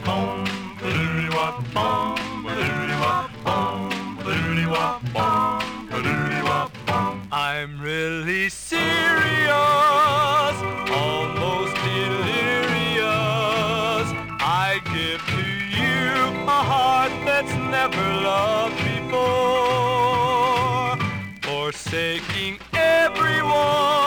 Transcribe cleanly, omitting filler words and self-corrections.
boom, ba-doody-wop, boom, ba-doody-wop, boom, ba-doody-wop, boom, ba-doody-wop, boom. I'm really serious, almost delirious. I give to you a heart that's never loved before, forsaking everyone.